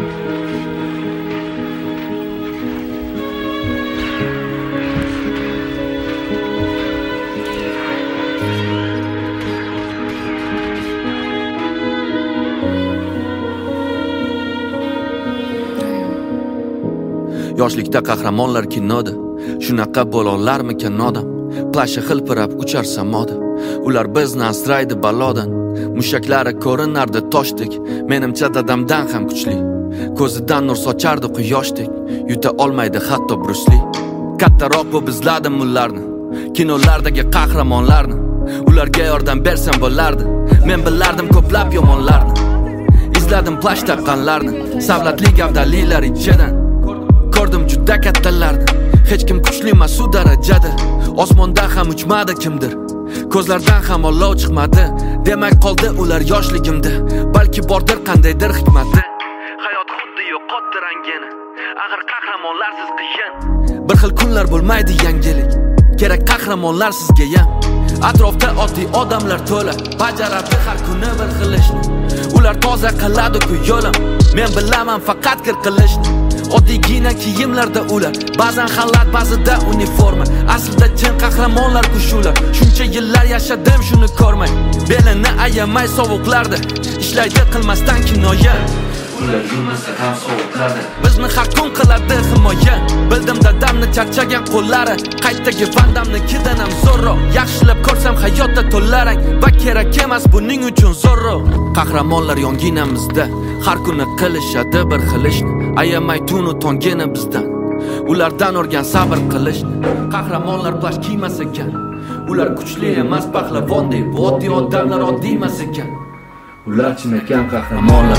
Yoshlikda qahramonlar kinoda, shunaqa bo'lolarmikan odam. Plashi hilpirab uchar samoda, ular bizni asraydi balodan. Mushaklari ko'rinardi toshdek, menimcha dadamdan ham kuchli. Ko'zidan nur sochardi quyoshdek, yuta olmaydi hatto Bruce Lee. Kattaroq bu bizladim ularni, kinolardagi qahramonlarni. Ularga yordam bersam bo'lardi, men bilardim ko'plab yomonlarni. Izladim plash taqqanlarni, savlatli gavdalilar ichidan. Ko'rdim juda kattalarni, hech kim kuchli emas u darajada. Osmonda ham uchmadi kimdir, ko'zlardan ham olov chiqmadi. Demak qoldi ular yoshligimda, balki bordir qandaydir hikmati. Hayot xuddi yo'qotdi rangini, axir qahramonlarsiz qiyin. Bir xil kunlar bo'lmaydi yangilik, kerak qahramonlar sizga ham. Atrofda oddiy odamlar to'la, bajaradi har kuni bir xil ishni. Ular toza qiladi-ku yo'lim, men bilaman faqat kir qilishni. Oddiygina kiyimlarda ular, ba'zan xalat, ba'zida uniforma. Aslida chin qahramonlar-ku shular. Shuncha yillar yashadim shuni ko'rmay, belini ayamay sovuqlarda ishlaydi qilmasdan kinoya. Ular yurmasa ham sovuqlarda bizni har kun qiladi himoya. Bildim dadamni charchagan qo'llari, qaytdagi vandamnikidan ham zo'rroq. Yaxshilab ko'rsam hayotda to'larang va kerak emas buning uchun zo'rroq. Qahramonlar yonginamizda, har kuni qilishadi bir xil ishni. Ayamay tunu tongini bizdan, ulardan o'rgan sabr qilishni. Qahramonlar plash kiymas ekan, ular kuchli emas pahlavondek, bu oddiy odamlar oddiy emas ekan. Ular chinakam qahramonlar.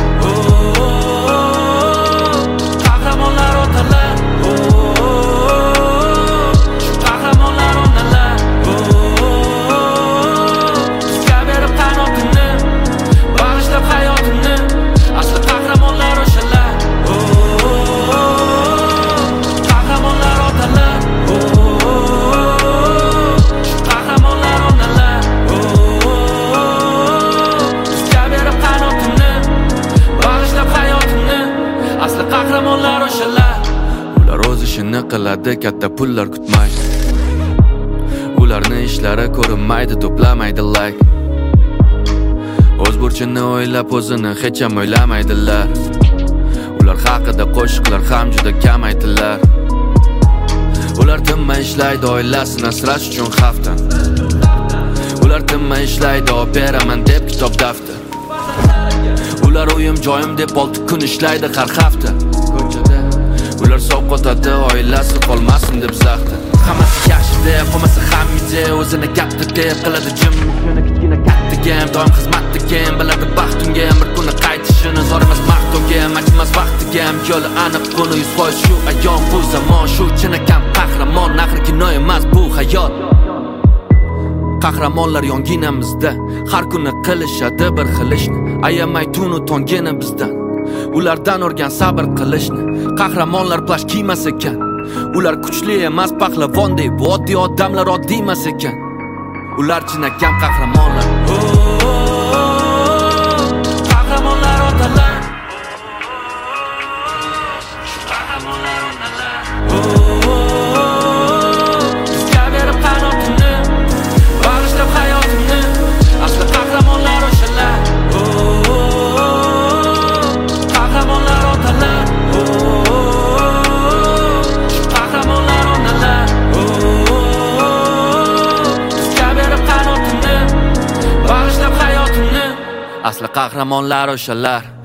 Qahramonlar otalar. Qahramonlar onalar. Bizga berib qanotini, bag'ishlab hayotini. Asli qahramonlar o'shalar. Qahramonlar otalar. Qahramonlar onalar. Bizga berib qanotini, bag'ishlab hayotini. Asli qahramonlar o'shalar. Ular o'z ishini qiladi, katta pullar kutmaydi. Ularni ishlari ko'rinmaydi, to'plamaydi like. O'z burchini o'ylab o'zini hech ham o'ylamaydilar. Ular haqida qo'shiqlar ham juda kam aytilar. Ular tinmay ishlaydi oilasini asrash uchun hafta. Ular tinmay ishlaydi operaman deb kitob daftar. Ular uyim joyim deb 6 kun ishlaydi har hafta. Ular sovqotadi oilasi qolmasin deb zaxta. Hammasi yaxshi deb, bo'lmasa ham ide o'zini katta deb qiladi jim. Yana kichkina kattaga doim xizmatdaga, biladi baxtimga bir kuni qaytishini. Zor emas maqtovga, majmas vaqtiga, yo'li aniq buni 100% shu ayon. Bu zamon shu chinakam qahramon, axir kino emas bu hayot. Qahramonlar yonginamizda, har kuni qilishadi bir xil ishni. Ayamay tunu tongini bizdan, ulardan o'rgan sabr qilishni. Qahramonlar plash kiymas ekan, ular kuchli emas pahlavondek, bu oddiy odamlar oddiy emas ekan. Ular chinakam qahramonlar. Qahramonlar otalar. Qahramonlar onalar. Bizga berib qanotini, bag'ishlab hayotini. Asli qahramonlar o'shalar. Qahramonlar otalar. Qahramonlar onalar. Bizga berib qanotini, bag'ishlab hayotini. Asli qahramonlar o'shalar.